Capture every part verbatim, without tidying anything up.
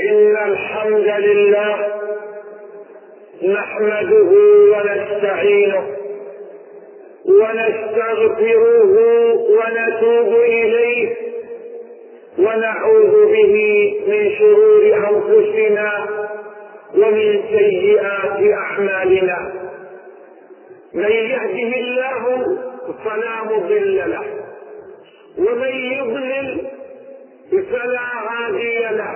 إن الحمد لله نحمده ونستعينه ونستغفره ونتوب إليه ونعوذ به من شرور أنفسنا ومن سيئات أعمالنا. من يهده الله فلا مضل له ومن يضلل فلا هادي له،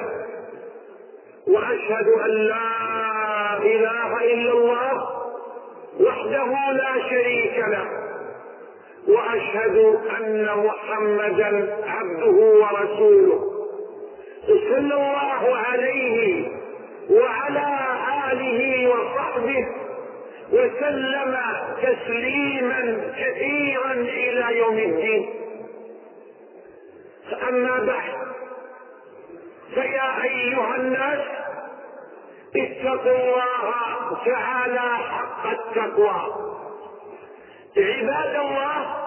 وأشهد أن لا إله إلا الله وحده لا شريك له، وأشهد أن محمدا عبده ورسوله صلى الله عليه وعلى آله وصحبه وسلم تسليما كثيرا إلى يوم الدين. أما بعد، فيا أيها الناس اتقوا الله تعالى حق التقوى. عباد الله،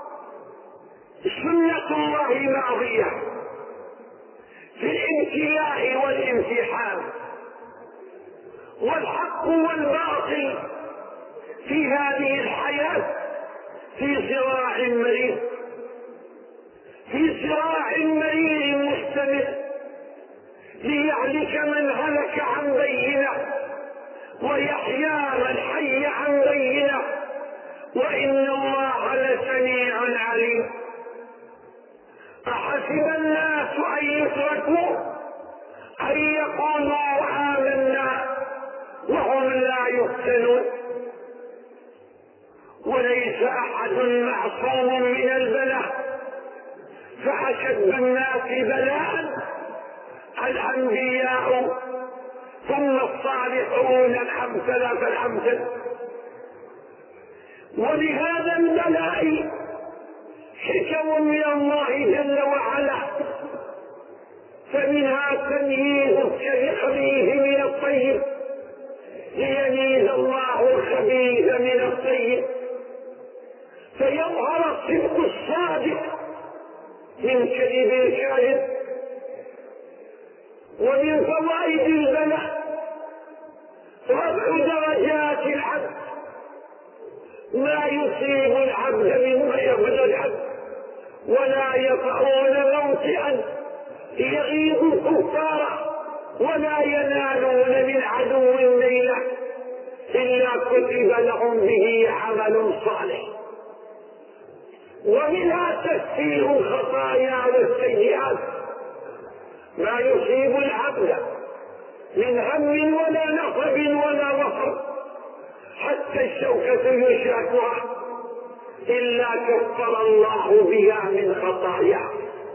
سنة الله ماضية في الابتلاء والامتحان، والحق والباطل في هذه الحياة في صراع مرير في صراع مرير مستمر، ليهلك من هلك عن بينه ويحيى من حي عن بينه، وإن الله لسميع عليم. أحسب الناس أن يتركوا أن يقولوا آمنا وهم لا يفتنون؟ وليس أحد معصوم من البلاء، فأشد الناس بلاء الأنبياء ثم الصالحون الأمثل فالأمثل. ولهذا البلاء حكم من الله جل وعلا، فمنها تمييز الخبيث من الطيب ليميز الله الخبيث من الطيب، فيظهر الصدق الصادق من كذب الكاذب. ومن فوائد البلاء رفع درجات العبد، ما يصيب العبد مما يبلغ العبد، ولا يطعون موطئا يغيظ الكفار ولا ينالون من عدو نيلا إلا كتب لهم به عمل صالح. ومنها تكفير الخطايا والسيئات، ما يصيب العبد من هم ولا نصب ولا وصب حتى الشوكة يشاكها إلا كفر الله بها من خطاياه.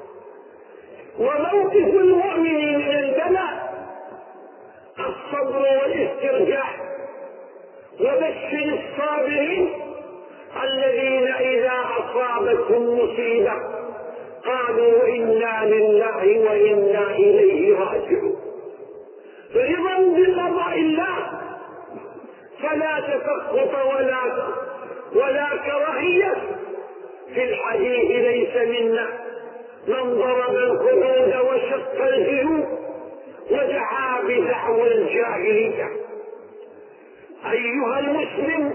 وموقف المؤمن من البلاء الصبر والاسترجاع. وبشر الصابرين الذين إذا أصابتهم مصيبة قالوا إنا لله وإنا إليه راجعون. رضا بقضاء الله، فلا تسخط ولا ولا كراهية. في الحديث ليس منا من ضرب الخدود وشق الجيوب ودعا بدعوى الجاهلية. أيها المسلم،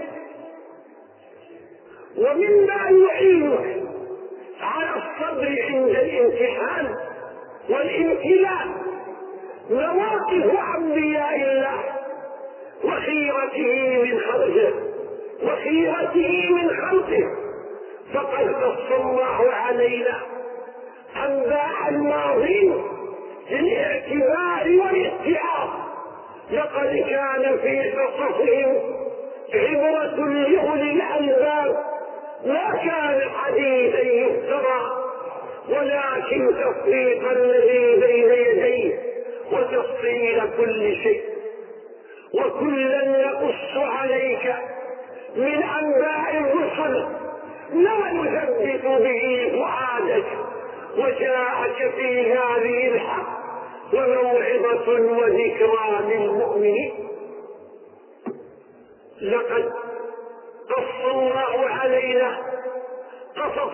ومما يعينك على الصبر عند الامتحان والابتلاء مواقف أنبياء الله وخيرته من خلقه وخيرته من خلقه. فقد قص الله علينا أنباء الماضين للاعتبار والاتعاظ. لقد كان في قصصهم عبرة لأولي الألباب، ما كان حديثا يفترى، ولكن تصديق الذي بين يديه وتفصيل كل شيء. وكلا نقص عليك من أنباء الرسل ما نثبت به فؤادك، وجاءك في هذه الحق وموعظة وذكرى للمؤمنين. لقد قص الله علينا قصص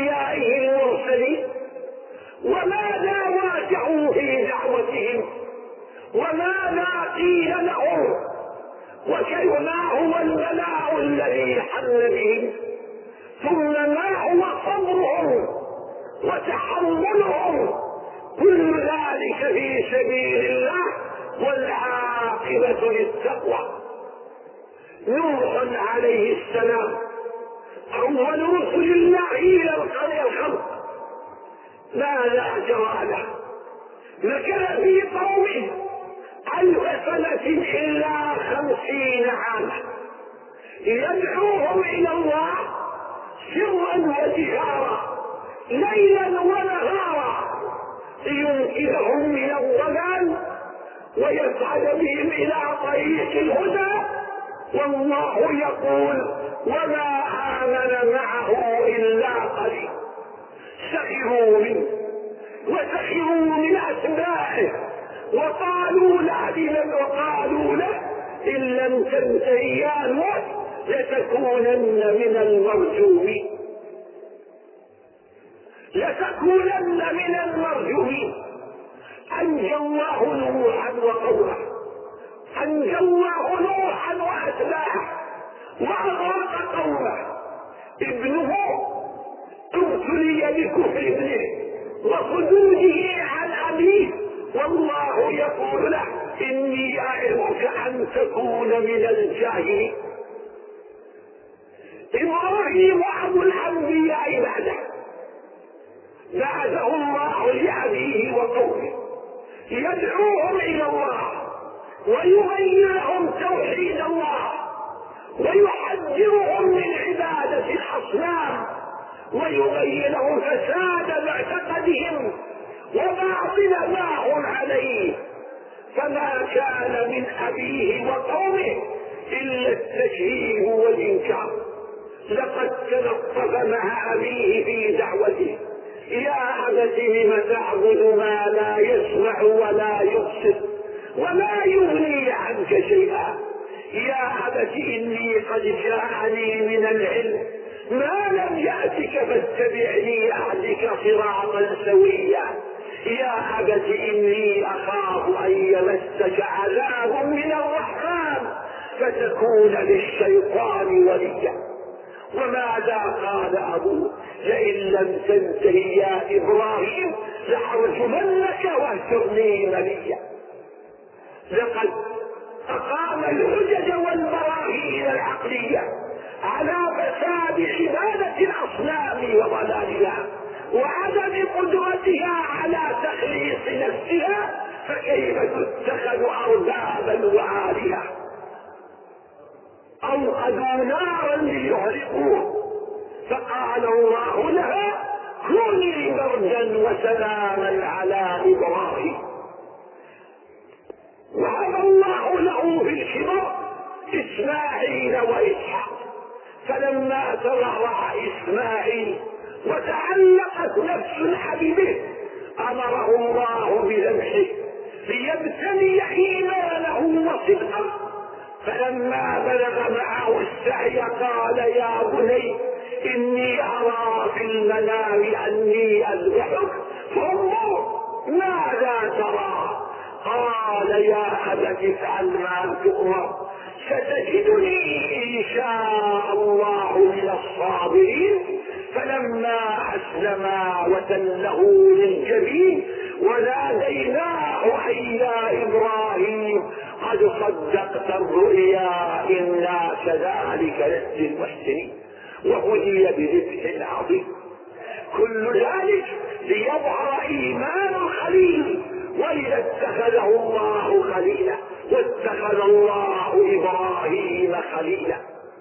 أنبيائه المرسلين وماذا واجهوا في دعوتهم قيل لهم وما هو البلاء الذي حل بهم، ثم ما هو صبرهم وتحملهم، كل ذلك في سبيل الله والعاقبة للتقوى. نوح عليه السلام أول رسل الله إلى الخلق، ماذا جرى له؟ مكث في قومه ألف سنة إلا خمسين عاما يدعوهم إلى الله سرا وجهارا ليلا ونهارا لينقذهم من الضلال ويسعد بهم إلى طريق الهدى، والله يقول وما آمن معه إلا قليل. سخروا منه وسخروا من أتباعه وقالوا له لمن وقالوا له إن لم تنته يا نوح لتكونن من المرجومين، لتكونن من المرجومين. أنجى الله نوحا وقومه، أنجى الله نوحا وأتباعه وأغرق قومه. ابنه ابتلي بكفر ابنه وخروجه عن أبيه، والله يقول له إني أعظك أن تكون من الجاهلين. إبراهيم أبو الأنبياء بعده بعثه الله لأبيه وقومه يدعوهم إلى الله ويبين لهم توحيد الله ويحذرهم من عبادة الأصنام ويبين لهم فساد معتقدهم وباطل ما هم عليه، فما كان من أبيه وقومه إلا التشهير والإنكار. لقد تلطف مع أبيه في دعوته يا أبت لم تعبد ما لا يسمع ولا يبصر ولا يغني عنك شيئا، يا أبت إني قد جاءني من العلم ما لم يأتك فاتبعني أهدك صراطا سويا، يا أبت إني أخاف أن يمسك عذاب من الرحمن فتكون للشيطان وليا. وماذا قال أبوه؟ لئن لم تنتهي يا إبراهيم لأرجمنك واهجرني مليا. لقد أقام الحجج والبراهين العقلية على فساد عبادة الأصنام وضلالها وعدم قدرتها على تخليص نفسها، فكيف تتخذ أربابا وآلهة؟ أوقدوا نارا ليحرقوه فقال الله لها كوني بردا وسلاما على إبراهيم. وهب الله له في الكبر إسماعيل وإسحاق، فلما تضرع إسماعيل وتعلقت نفس حبيبه أمره الله بذبحه ليبتلي إيمانه وصدقه، فلما بلغ معه السعي قال يا بني إني أرى في المنام أني أذبحك فانظر ماذا ترى؟ قال يا أبت افعل ما تؤمر ستجدني إن شاء الله من الصابرين. فلما أسلما وتله للجبين وناديناه أي يا إبراهيم قد صدقت الرؤيا إنا كذلك نجزي المحسنين. وهدي بذبح عظيم، كل ذلك ليظهر إيمان الخليل، وإذا اتخذه الله خليلا واتخذ الله إبراهيم خليلا.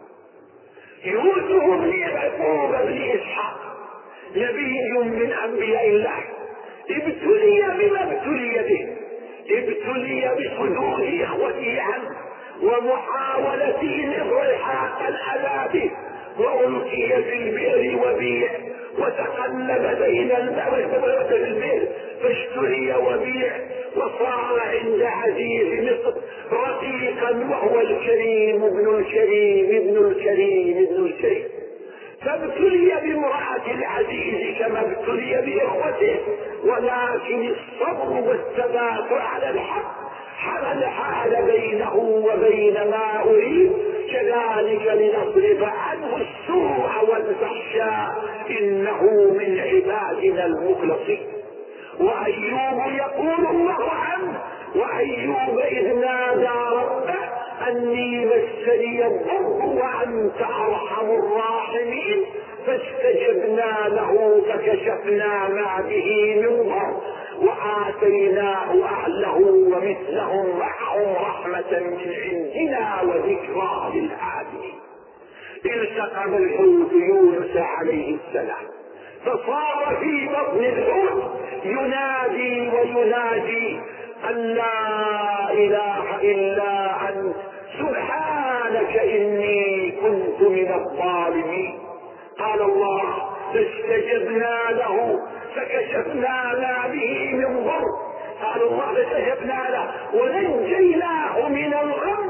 يوسف بن يعقوب بن إسحاق نبي من أنبياء الله ابتلي بما ابتلي به، ابتلي بصدور إخوته عنه ومحاولته إلحاق الأذى به، وألقي في البئر وبيع وتقلب بين الموت في البئر فاشتري وبيع وصار عند عزيز مصر رقيقا وهو الكريم ابن الكريم ابن الكريم ابن الكريم. فابتلي بامرأة العزيز كما ابتلي بإخوته ولكن الصبر والثبات على الحق حمل حال بينه وبين ما أريد. كذلك لنصرف عنه السوء والفحشاء إنه من عبادنا المخلصين. وأيوب يقول الله عنه: وأيوب إذ نادى ربه أني مسني الضر وأنت أرحم الراحمين فاستجبنا له فكشفنا ما به من ضر وآتيناه أهله ومثلهم معهم رحمة من عندنا وذكرى للعابدين. التقم الحوت يونس عليه السلام فصار في بطن الحوت ينادي وينادي أن لا إله إلا أنت سبحانك إني كنت من الظالمين. قال الله: فاستجبنا له فكشفنا ما به من ضر. قال الله: فاستجبنا له ونجيناه من الغم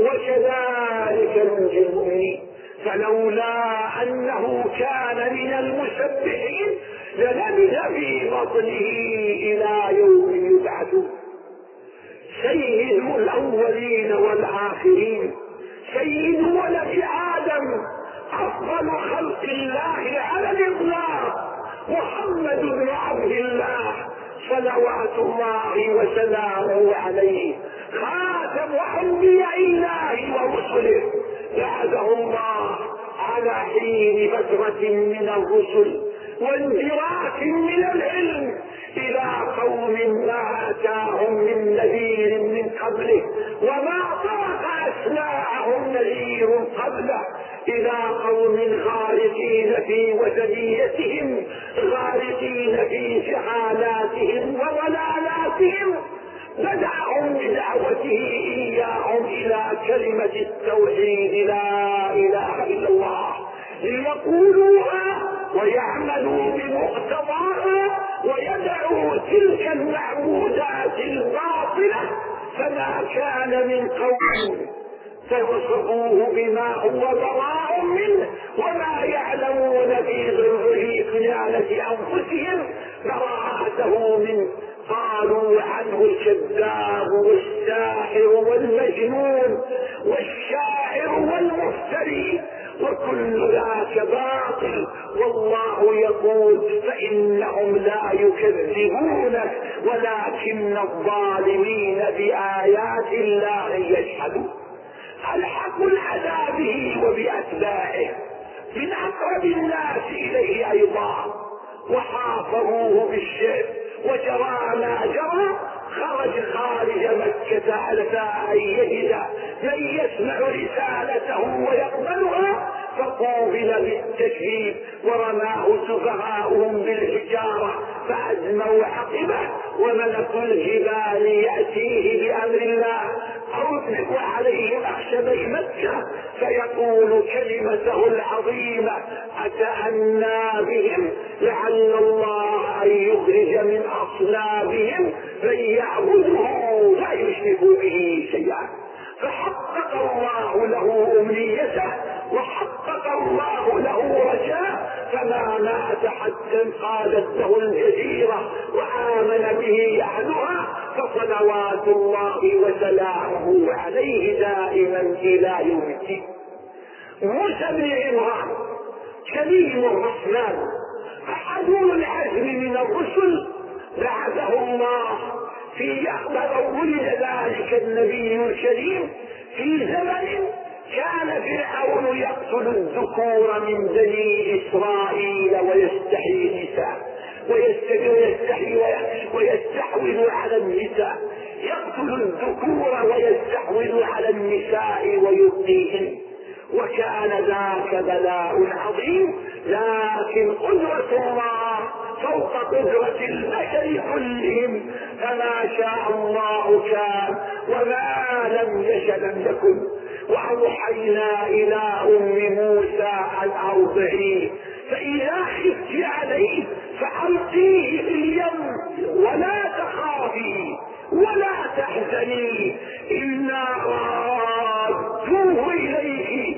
وكذلك ننجي المؤمنين. فلولا أنه كان من المسبحين للبث في بطنه إلى يوم يبعثون. سيد الأولين والآخرين، سيد ولد آدم، أفضل خلق الله على الإطلاق، محمد بن عبد الله صلوات الله وسلامه عليه، خاتم أنبياء الله ورسله، بعثه الله على حين فترة من الرسل واندراك من العلم إلى قوم ما أتاهم من نذير من قبله وما طرق أسماعهم نذير قبله، إلى قوم غارقين في وثنيتهم، غارقين في جهالاتهم وضلالاتهم، بدعهم بدعوته إياهم إلى كلمة التوحيد لا إله إلا الله ليقولوها ويعملوا بمقتضاها ويدعوا تلك المعبودات الباطلة. فما كان من قوم فوصفوه بما هو براء منه وما يعلمون في ظهره خيانة أنفسهم براءته منه. قالوا عنه الكذاب والساحر والمجنون والشاعر والمفتري وكل ذاك باطل. والله يقول: فإنهم لا يكذبونك ولكن الظالمين بآيات الله يجحدون. الحق بعذابه وبأتباعه من أقرب الناس إليه أيضا، وحاصروه بالشرك وجرى ما جرى. خرج خارج مكة على أن يجد من يسمع رسالته ويقبلها، فقوبل بالتكذيب ورماه سفهاؤهم بالحجارة فأزموا عقبه. وملك الجبال يأتيه بأمر الله أو يطلق عليهم أخشبي مكة فيقول كلمته العظيمة: أتأنى بهم لعل الله أن يخرج من أصلابهم من يعبده لا يشرك به شيئا. فحقق الله له أمنيته وحقق الله له رجاء، فما مات حتى انقادت له الجزيرة وآمن به أهلها، فصلوات الله وسلامه عليه دائما إلى يوم الدين. موسى بن عمران كليم الرحمن أحد العزم من الرسل، بعثه الله في أخبر ولد ذلك النبي الكريم في زمن كان فرعون يقتل الذكور من بني إسرائيل ويستحيي النساء ويستحيي ويستحوذ على النساء، يقتل الذكور ويستحوذ على النساء ويبقيهن، وكان ذاك بلاء عظيم. لكن قدرة الله فوق قدرة البشر كلهم، فما شاء الله كان وما لم يشأ لم يكن. وأوحينا إلى أم موسى أن أرضعيه فإذا خفت عليه فألقيه في اليم ولا تخافي ولا تحزني إنا رادوه إليك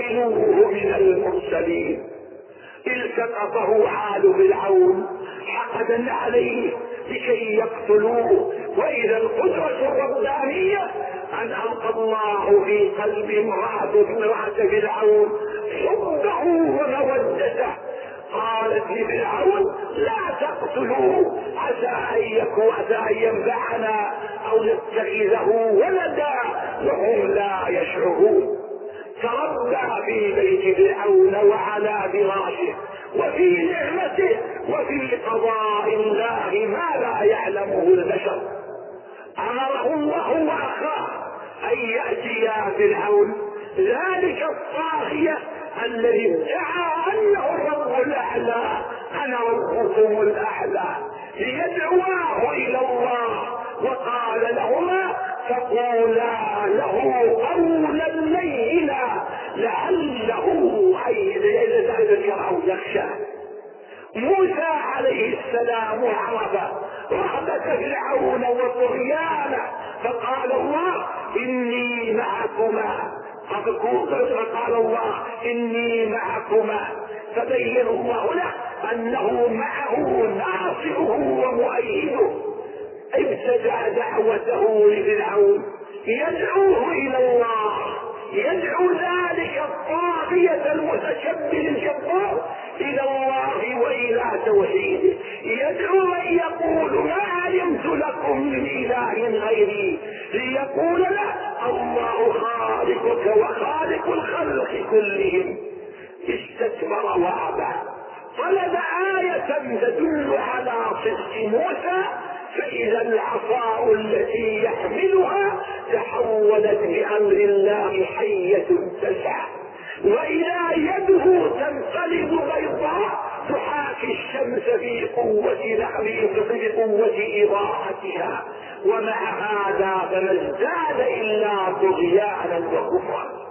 وجاعلوه من المرسلين. التقطه آل فرعون معقدا عليه لكي يقتلوه. وإذا القدرة الربانية أن ألقى الله في قلب امرأة فرعون حبه ومودته، قالت لفرعون لا تقتلوه عسى أن يكون عسى أن ينفعنا أو نتخذه ولدا وهم لا يشعرون. تربى في بيت فرعون وعلى فراشه وفي نعمته وفي قضاء الله ما لا يعلمه البشر. أمره الله وأخاه أن يأتيا فرعون ذلك الطاغية الذي ادعى أنه الرب الأعلى، أنا ربكم الأعلى، ليدعواه إلى الله. وقال لهما فقولا له قولا لينا لعله أن يتذكر أو يخشى. موسى عليه السلام عرف رهبة فرعون وطغيانه فقال الله إني معكما، فقال الله إني معكما، فبين الله له أنه معه ناصره ومؤيده. ابتدأ دعوته لفرعون يدعوه إلى الله، يدعو ذلك الطاغية المتشبه الجبار إلى الله وإلى توحيده، يدعو من يقول ما علمت لكم من إله غيري، ليقول له الله خالقك وخالق الخلق كلهم. استكبر وأبى، طلب آية تدل على صدق موسى، فإذا العصا التي يحملها تحولت بأمر الله حية تسعى، وإذا يده تنقلب بيضاء تحاكي الشمس في قوة في قوة إضاءتها. ومع هذا فما ازداد إلا طغيانا وكفرا.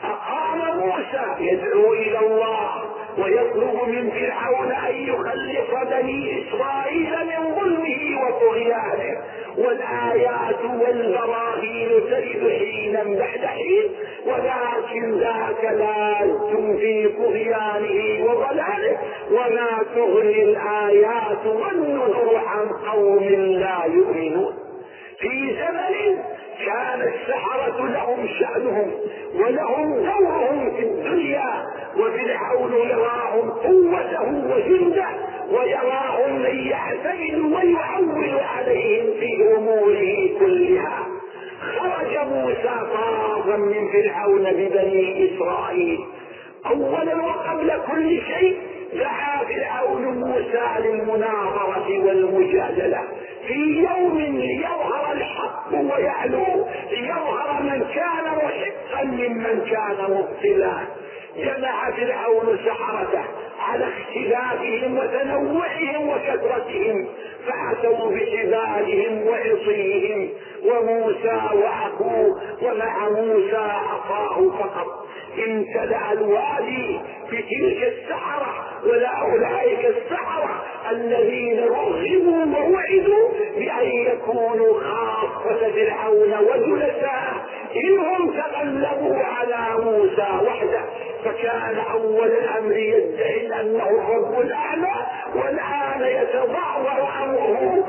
أقام موسى يدعو إلى الله ويطلب من فرعون أن يخلص بني إسرائيل من ظلمه وطغيانه، والآيات والبراهين ترد حينا بعد حين، ولكن ذاك لازم في طغيانه وضلاله، وما تغني الآيات والنذر عن قوم لا يؤمنون. في زمن كان السحرة لهم شأنهم ولهم دورهم في الدنيا، وفرعون يراهم قوته وجنده ويراهم من يعتمد ويعول عليهم في أموره كلها. خرج موسى طارا من فرعون ببني إسرائيل. أولا وقبل كل شيء دعا فرعون موسى للمناظرة والمجادلة في يوم ليظهر الحق ويعلو، ليظهر من كان محقا ممن كان مبطلا. جمع فرعون سحرته على اختلافهم وتنوعهم وكثرتهم، فأتوا بحبالهم وعصيهم، وموسى وأخوه ومع موسى عصاه فقط. امتلأ الوادي بتلك السحرة، ولا أولئك السحرة الذين رغبوا ووعدوا بأن يكونوا خاصة فرعون وجلساء، إنهم تغلبوا على موسى وحده. فكان أول الأمر يدعي أنه الرب الأعلى، والآن يتضعضع أمره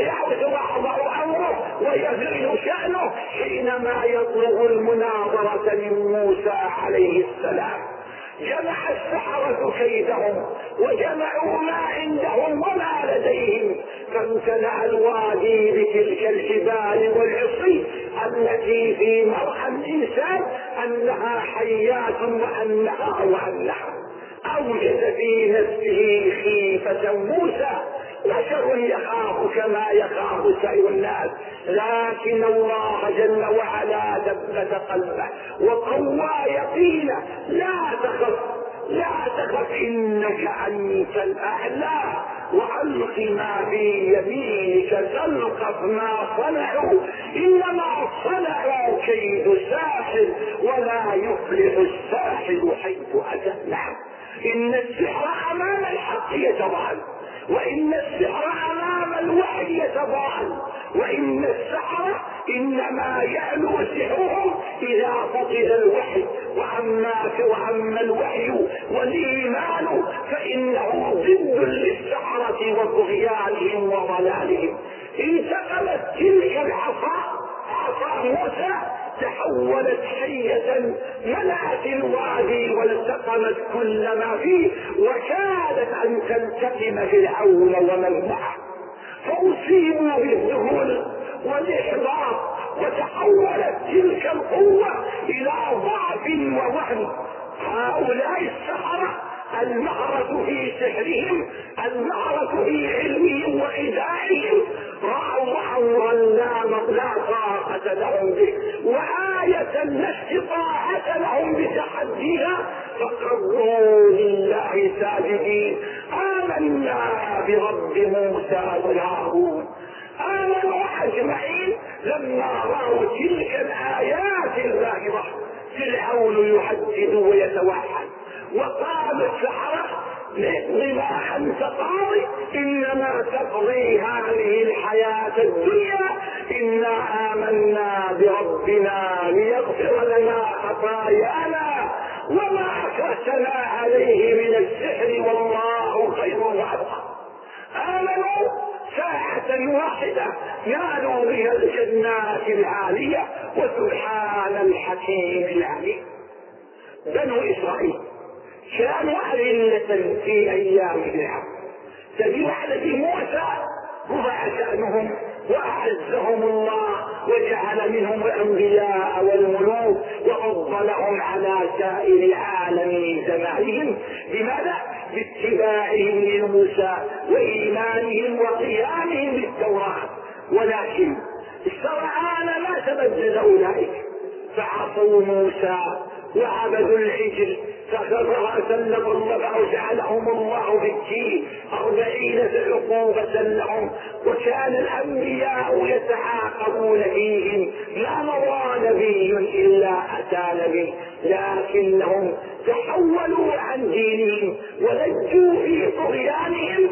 ويتضعضع أمره ويفعل شأنه حينما يطلب المناظرة من موسى عليه السلام. جمع السحرة كيدهم وجمعوا ما عندهم وما لديهم، فامتلأ الوادي بتلك الجبال والعصي التي في مرأى الإنسان أنها حيات وأنها وأنها. أوجد في نفسه خيفة موسى، بشر يخاف كما يخاف سائر الناس، لكن الله جل وعلا ثبت قلبه وقوى يقينه. لا تخف لا تخف إنك أنت الأعلى، وألق ما في يمينك تلقف ما صنعوا، إنما صنعوا كيد ساحر ولا يفلح الساحر حيث أتى. نعم، إن السحر أمام الحق يتضعف، وإن السحر أمام الوحي يتضاءل، وإن السحرة إنما يعلو سحرهم إذا فقد الوحي، وأما وأما الوحي والإيمان فإنه ضد للسحرة وطغيانهم وضلالهم. انتقلت تلك العصا عصا موسى تحولت حية ملأت الوادي والتقمت كل ما فيه، وكادت أن تلتقم فرعون ومن معه، فأصيبوا بالذهول والإحباط، وتحولت تلك القوة إلى ضعف ووهن. هؤلاء السحرة المهرة في سحرهم، المهرة في علمهم وخداعهم، رأوا أمرا لا طاقة لهم به وآية لا استطاعة لهم بتحديها، فقروا لله ساجدين. آمنا برب موسى وهارون. آمنوا أجمعين لما رأوا تلك الآيات الظاهرة. فرعون يهدد ويتوحد، وقال السحرة نقضي ما أنت قاضي، إنما تقضي هذه الحياة الدنيا، إنا آمنا بربنا ليغفر لنا خطايانا وما أكرهتنا عليه من السحر والله خير وأبقى. آمنوا ساعة واحدة نالوا بها الجنات العالية، وسبحان الحكيم العليم. بنو إسرائيل كانوا أذلة في أيام فرعون، فبوعدة موسى رفع شأنهم وأعزهم الله وجعل منهم الأنبياء والملوك وفضلهم على سائر العالم زمانهم. لماذا؟ باتباعهم لموسى وإيمانهم وقيامهم بالتوراة. ولكن السرعان ما تبدل أولئك، فعصوا موسى وعبدوا العجل، فسلموا الله وجعلهم الله بالدين أربعين عقوبة لهم. وكان الأنبياء يتعاقبون فيهم، لا مضى نبي إلا أتى نبي، لكنهم تحولوا عن دينهم ولجوا في طغيانهم،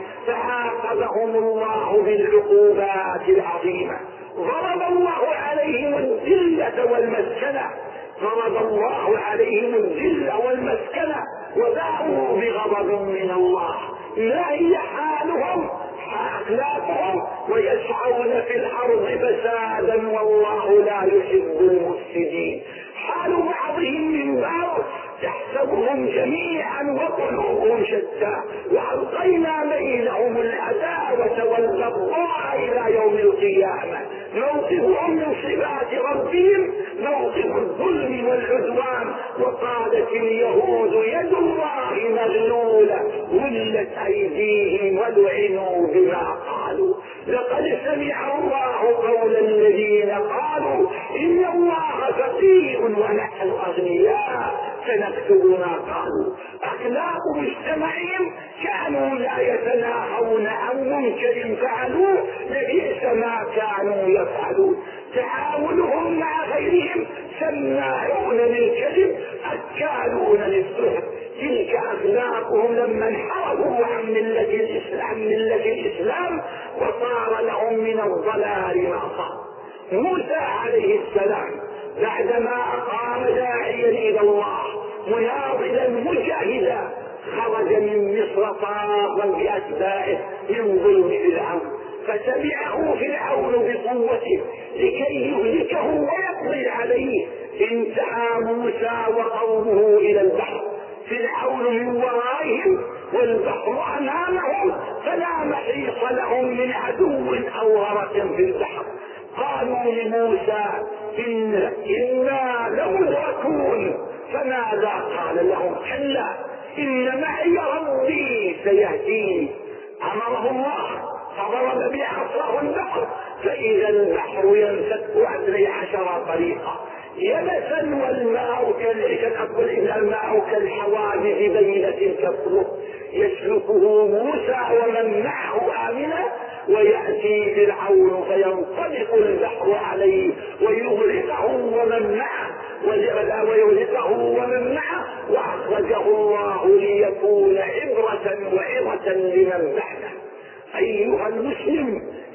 فعاقبهم الله بالعقوبات العظيمة. ضرب الله عليهم الذلة والمسكنة، ضرب الله عليهم الذل والمسكنة، وباءوا بغضب من الله. لا هي حالهم أخلاقهم، ويسعون في الأرض فسادا والله لا يحب المفسدين. حال بعضهم من بعض تحسبهم جميعا وقلوبهم شتى، وألقينا بينهم العداوة والبغضاء إلى يوم القيامة. موقفهم من صفات ربهم موقف الظلم والعدوان. وقالت اليهود يد الله مغلولة غلت أيديهم ولعنوا بما قالوا. لقد سمع الله قول الذين قالوا إن الله فقير ونحن أغنياء سنكتب ما قالوا. أخلاق مجتمعهم كانوا لا يتناهون عن منكر فعلوه، لبئس ما كانوا يفعلون. تعاونهم مع غيرهم سماعون للكذب أكالون للسحت. تلك أخلاقهم لما انحرفوا عن ملة الإسلام, عن ملة الإسلام وصار لهم من الضلال ما صار. موسى عليه السلام بعدما أقام داعيا إلى الله مناضلا مجاهدا خرج من مصر طارا بأتباعه من ظلم فرعون، فتبعه فرعون بقوته لكي يهلكه ويقضي عليه. انتهى موسى وقومه إلى البحر، فرعون من ورائهم والبحر أمامهم، فلا محيص لهم من عدو أو غرق في البحر. قالوا لموسى إن إنا لمدركون، فماذا قال لهم؟ كلا إن معي ربي سيهدين. أمره الله فضرب بعصاه البحر، فإذا البحر ينفك اثني عشر طريقا يبسا والماء كالأقول إذا الماء كالحواجز بينة كالطرق يسلكه موسى ومن معه آمنا، ويأتي فرعون فينطلق البحر عليه ويغرقه ومن معه ويغرقه ومن معه وأخرجه الله ليكون عبرة وعظة لمن بعده. أيها المسلم،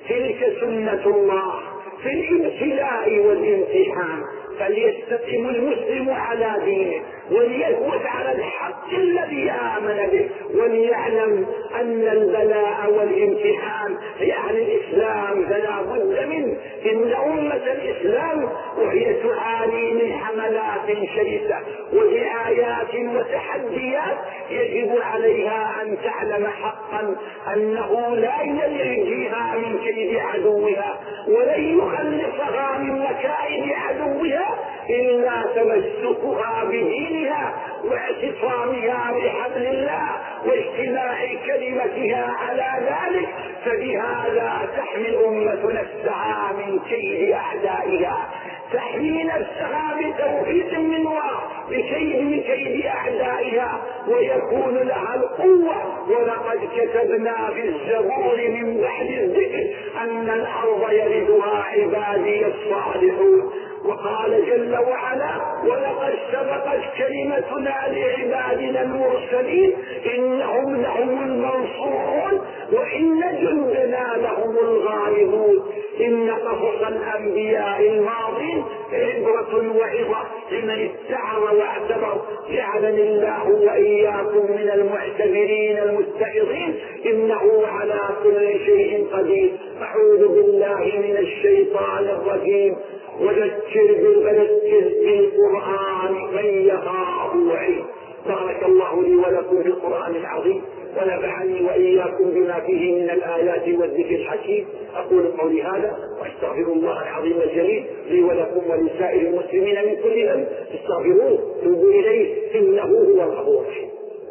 تلك سنة الله في الابتلاء والامتحان، فليستقم المسلم على دينه وليثبت على الحق الذي آمن به، وليعلم أن البلاء والامتحان يعني الإسلام فلا بد منه. إن أمة الإسلام وهي تعاني من حملات شرسة ودعايات وتحديات يجب عليها أن تعلم حقا أنه لا ينجيها من كيد عدوها ولن يخلصها من مكائد عدوها إلا تمسكها بدينها واعتصامها بحبل الله واجتماع كلمتها على ذلك، فبهذا تحمي الأمة نفسها من كيد أعدائها، تحمي نفسها بتوفيق من الله بشيء من كيد أعدائها ويكون لها القوة. ولقد كتبنا في الزبور من بعد الذكر أن الأرض يرثها عبادي الصالحون. وقال جل وعلا ولقد سبقت كلمتنا لعبادنا المرسلين إنهم لهم المنصورون وإن جندنا لهم الغالبون. إن قصص الأنبياء الماضين عبرة وعظة لمن اتعظ واعتبر، جعلني الله وإياكم من المعتبرين المتعظين إنه على كل شيء قدير. أعوذ بالله من الشيطان الرجيم. وذكر بالذكر بالقرآن من يخاف وعيد. بارك الله لي ولكم في القرآن العظيم ونفعني وإياكم بما فيه من الآيات والذكر الحكيم. أقول قولي هذا وأستغفر الله العظيم الجليل لي ولكم ولسائر المسلمين من كل ذنب استغفروه توبوا إليه إنه هو الغفور الرحيم.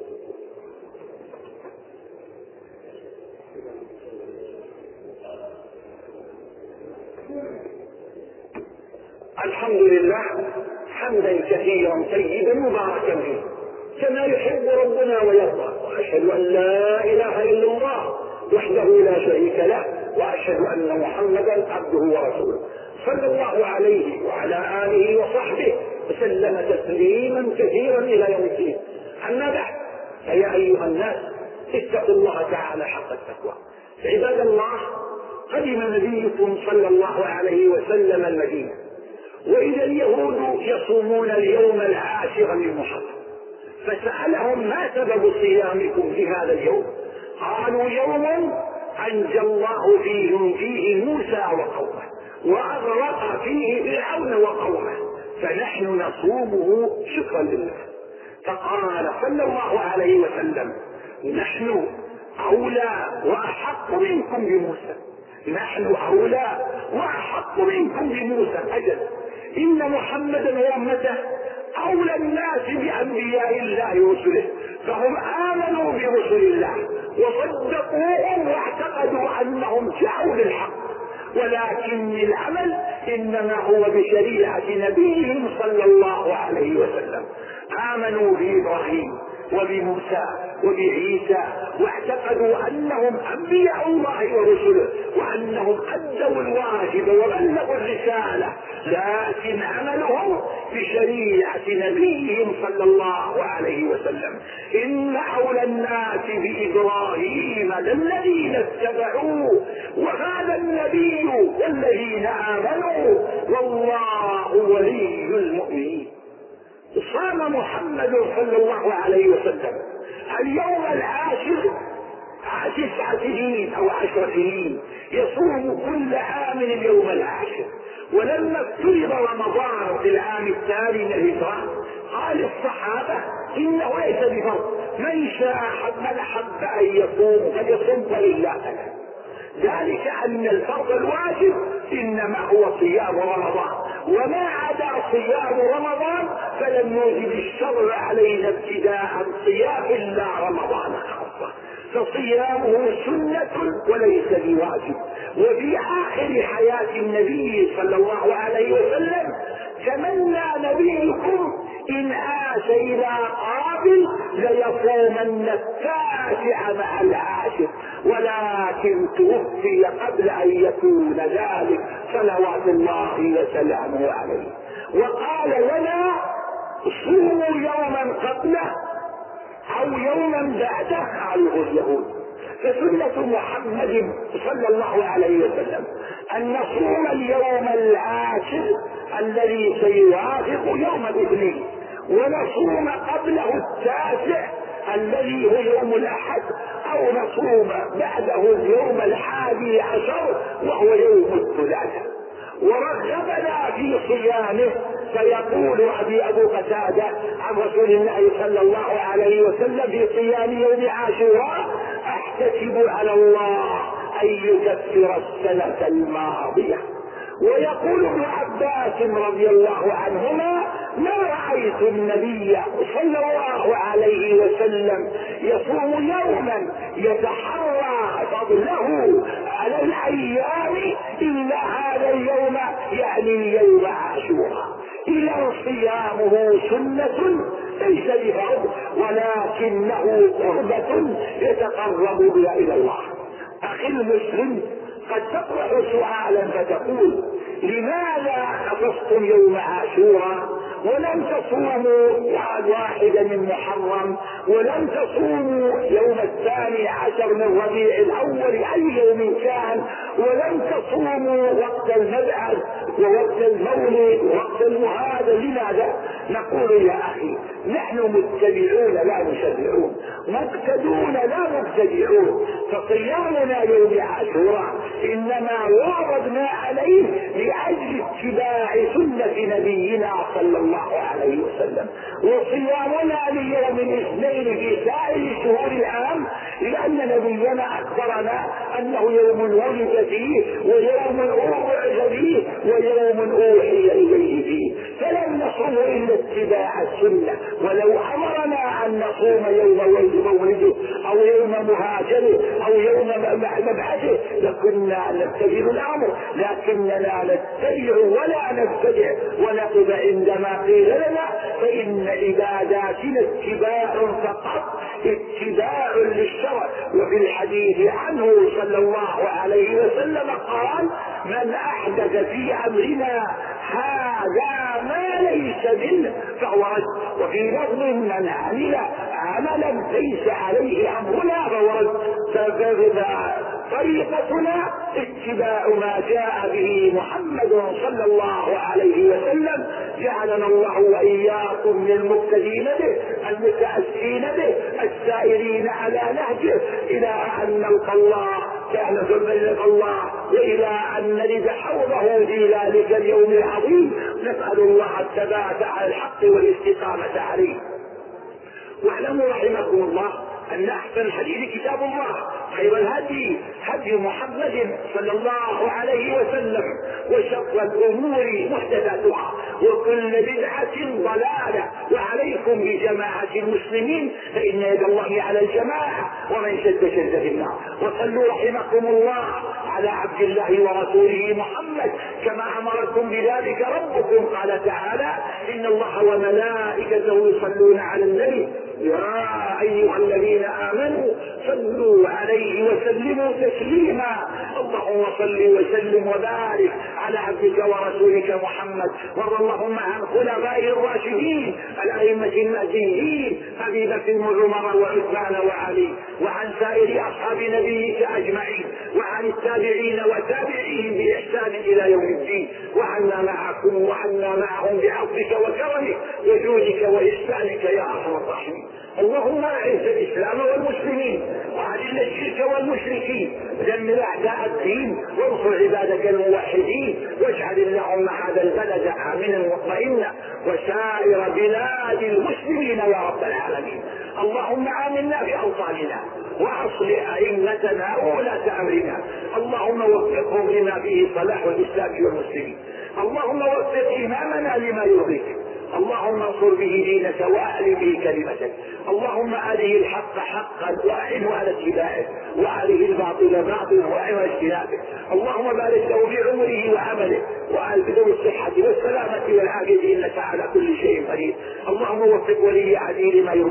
الحمد لله حمدا كثيرا طيبا مباركا فيه كما يحب ربنا ويرضى، واشهد ان لا اله الا الله وحده لا شريك له، واشهد ان محمدا عبده ورسوله صلى الله عليه وعلى اله وصحبه وسلم تسليما كثيرا الى يوم الدين. اما بعد، فيا ايها الناس اتقوا الله تعالى حق التقوى. عباد الله، قدم نبيكم صلى الله عليه وسلم المدينه، وإذا اليهود يصومون اليوم العاشر من محرم، فسألهم ما سبب صيامكم في هذا اليوم؟ قالوا يوم أنجى الله فيه فيه موسى وقومه وأغرق فيه فرعون وقومه فنحن نصومه شكرا لله. فقال صلى الله عليه وسلم نحن أولى وأحق منكم بموسى، نحن أولى وأحق منكم بموسى. أجل إن محمدا وأمته أولى الناس بأنبياء الله ورسله، فهم آمنوا برسل الله وصدقوهم واعتقدوا أنهم جاءوا للحق، ولكن العمل إنما هو بشريعة نبيهم صلى الله عليه وسلم. آمنوا بإبراهيم وبموسى وبعيسى واعتقدوا أنهم أنبياء الله ورسله وأنهم أدوا الواجب وبلغوا الرسالة، لكن عملهم بشريعة نبيهم صلى الله عليه وسلم. إن أولى الناس بإبراهيم للذين اتبعوه وهذا النبي والذين آمنوا والله ولي المؤمنين. صام محمد صلى الله عليه وسلم اليوم العاشر تسع سنين او عشر سنين، يصوم كل عام اليوم العاشر. ولما افترض رمضان في العام الثاني من الهجرة قال الصحابة انه ليس بفرض، من شاء من احب ان يصوم فليصوم ولله له، ذلك ان الفرض الواجب انما هو صيام رمضان، وما عدا صيام رمضان فلم يوجب الشرع علينا ابتداء صيام الا رمضان خاصه، فصيامه سنة وليس بواجب. وفي آخر حياة النبي صلى الله عليه وسلم تمنى نبيكم إن عاش إلى قابل ليصومن التاسع مع العاشر، ولكن توفي قبل أن يكون ذلك صلوات الله وسلامه عليه، وقال لنا صوموا يوما قبله أو يوما بعده. قالوا اليهود فسنة محمد صلى الله عليه وسلم أن نصوم اليوم العاشر الذي سيوافق يوم الاثنين، ونصوم قبله التاسع الذي هو يوم الأحد، أو نصوم بعده اليوم الحادي عشر وهو يوم الثلاثاء. ورغبنا في صيامه، فيقول أبي أبو قتادة عن رسول الله صلى الله عليه وسلم في صيام يوم عاشوراء: أحتسب على الله أن يكفر السنة الماضية. ويقول ابن عباس رضي الله عنهما: ما رأيت النبي صلى الله عليه وسلم يصوم يوما يتحرى فضله على الأيام إلا هذا اليوم، يعني يوم عاشوراء. إذا صيامه سنة ليس بفرض، ولكنه قربة يتقرب بها إلى الله. أخي المسلم، قد تطرح سؤالا فتقول: لماذا خصصتم يوم عاشوراء ولم تصوموا واحدا من محرم، ولم تصوموا يوم الثاني عشر من ربيع الأول أي يوم كان، ولم تصوموا وقت المبعث ووقت المولد ووقت المهاجر؟ لماذا؟ نقول: يا أخي، نحن متبعون لا مشرعون، مقتدون لا مبتدعون، فصيامنا يوم عاشوراء إنما وردنا عليه لأجل اتباع سنة نبينا صلى الله عليه وسلم. وصيامنا ليوم الاثنين في سائر شهور العام لأن نبينا أخبرنا أنه يوم ولد فيه، ويوم أوعظ فيه، ويوم أوحي إليه فيه، فلم نصوم إلا اتباع السنة. ولو أمرنا أن نصوم يوم مولده أو يوم مهاجره أو يوم مبعثه لكنا نتبع الأمر، لكننا نتبع ولا نبتدع ونقف عندما قيل لنا، فإن عباداتنا اتباع فقط، اتباع للشرع. وفي الحديث عنه صلى الله عليه وسلم قال: من أحدث في أمرنا هذا ما ليس منه فهو رد. وفي لفظ: من عمل عملا ليس عليه أمرنا فهو رد. طريقتنا اتباع ما جاء به محمد صلى الله عليه وسلم، جعلنا الله وإياكم من المقتدين به المتأسين به السائرين على نهجه إلى أن نلقى الله كان ثم نلقى الله، وإلى أن نرد حوضه في ذلك اليوم العظيم. نسأل الله الثبات على الحق والاستقامة عليه. واعلموا رحمكم الله أن أحسن الحديث كتاب الله، خير الهدي هدي محمد صلى الله عليه وسلم، وشر الأمور محدثاتها، وكل بدعة ضلالة. وعليكم بجماعة المسلمين فإن يد الله على الجماعة، ومن شد شد في النار. وصلوا رحمكم الله على عبد الله ورسوله محمد كما أمركم بذلك ربكم. قال تعالى: إن الله وملائكته يصلون على النبي يا أيها الذين آمنوا صلوا عليه وسلموا تسليما. اللهم صل وسلم وبارك على عبدك ورسولك محمد. وارض اللهم عن خلفائه الراشدين الأئمة المهديين أبي بكر وعمر وعثمان وعلي، وعن سائر أصحاب نبيك أجمعين، وعن التابعين وتابعيهم بإحسان إلى يوم الدين، وعنا معكم وعنا معهم بعفوك وكرمك وجودك وإحسانك يا أرحم الراحمين. اللهم أعز الإسلام والمسلمين، وأذل الشرك والمشركين، دمر أعداء الدين، وانصر عبادك الموحدين، واجعل اللهم هذا البلد آمنا مطمئنا وسائر بلاد المسلمين يا رب العالمين. اللهم آمنا في أوطاننا، وأصلح أئمتنا وولاة أمرنا. اللهم وفقهم لما فيه صلاح الإسلام والمسلمين. اللهم وفق إمامنا لما يرضيك. اللهم انصر به دينك واعل به كلمتك. اللهم أره الحق حقا واعنه على اتباعه، وأره الباطل باطلا واعنه على اجتنابه. اللهم بارك له في عمره وعمله، وألبسه بالصحة والسلامة والعافية، إنك على كل شيء قدير. اللهم وفق ولي عهده لما يرضيك،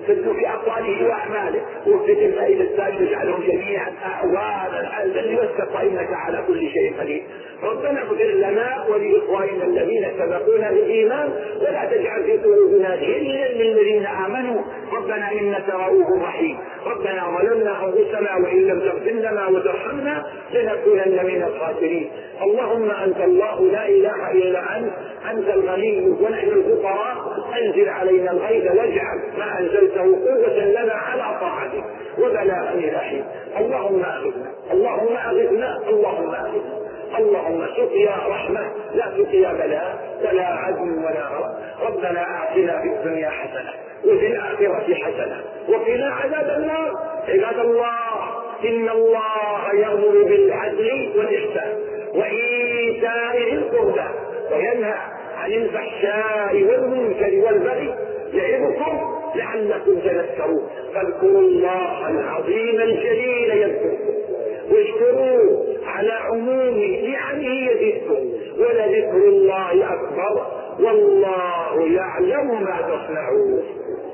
فزه في أقواله وأعماله، وفق الفائدة الثانية واجعلهم جميعا أعوانا ليوسق إنك على كل شيء قدير. ربنا اغفر لنا ولإخواننا الذين سبقونا بالإيمان ولا تجعل في قلوبنا غلا للذين آمنوا ربنا إنك رؤوف رحيم. ربنا ظلمنا أنفسنا وإن لم تغفر لنا وترحمنا لنكونن من الخاسرين. اللهم أنت الله لا إله إلا أنت، أنت الغني ونحن الفقراء، أنزل علينا الغيث واجعل ما أنزلته قوة لنا على طاعتك وبلاغ الرحيم. اللهم أغثنا اللهم أغثنا اللهم أغثنا. اللهم سقيا رحمة لا سقيا بلاء ولا عدل ولا غرب. ربنا آتنا في الدنيا حسنة وفي الآخرة حسنة وقنا عذاب النار. عباد الله، إن الله يأمر بالعدل والإحسان وإيتاء ذي القربى وينهى عن الفحشاء والمنكر والبغي يعظكم لعلكم تذكرون. فاذكروا الله العظيم الجليل يذكركم واشكروه على عموم نعمه يزدكم ولذكر الله أكبر والله يعلم ما تصنعون.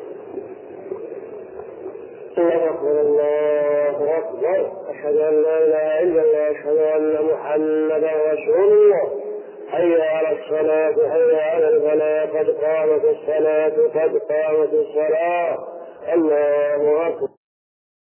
الله أكبر الله أكبر. أشهد أن لا إله إلا الله أشهد أن محمدا رسول الله. حي على الصلاة حي على الفلاح قد قامت الصلاة قد قامت الصلاة. الله أكبر.